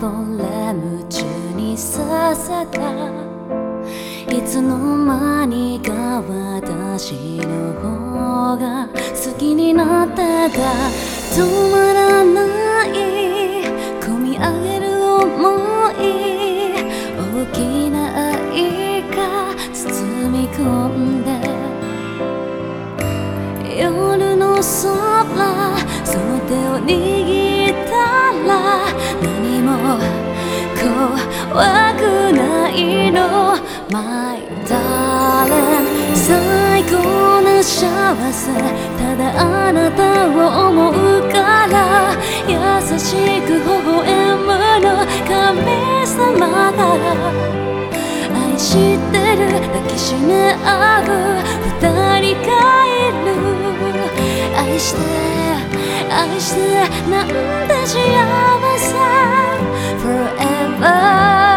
これ夢中にさせた。いつの間にか私の方が好きになってた。止まらない込み上げる想い、大きな愛が包み込んで、夜の空その手を握ったら何も怖くないの。My darling 最高な幸せ、ただあなたを思うから優しく微笑むの。神様が愛してる、抱きしめ合う二人がいる。愛して愛してなんて幸せ Forever。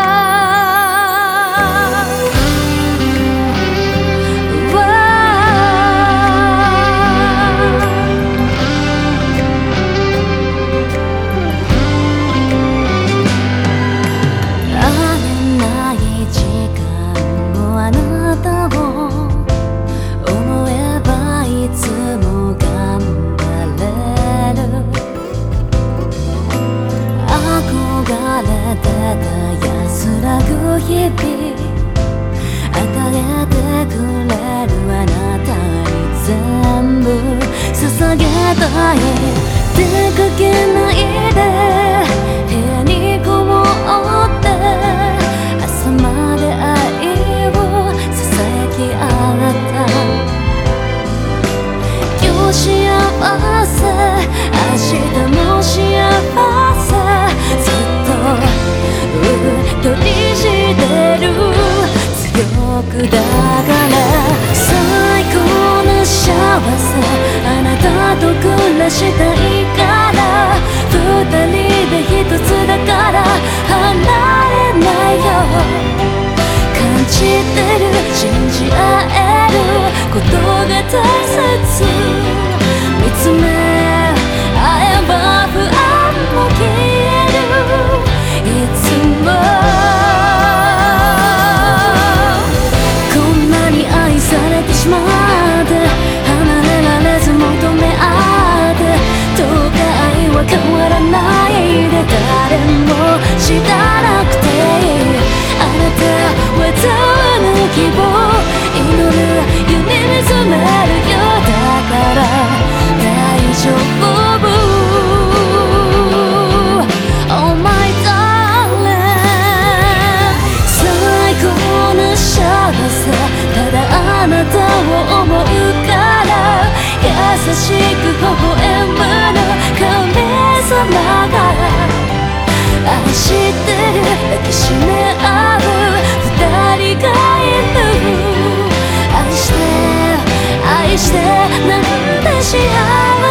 安らぐ日々与えてくれるあなたに全部捧げたい。出かけないで部屋にこもって朝まで愛をささやきあなた。今日幸せ明日も幸せ、取りしてる強くだから最高な幸せ、あなたと暮らしたいから二人で一つだから離れないよ。感じてる信じ合えることが大切、見つめ合えば不安も消える。いつもこんなに愛されてしまって離れられず求め合って、どうか愛は変わらないで誰も知らなくていい。あなたはどんな希望祈る夢見つめるよ。だから大丈夫。Oh myただあなたを思うから優しく微笑むの。神様が愛してる、抱きしめ合う二人がいる。愛して愛してなんて幸せ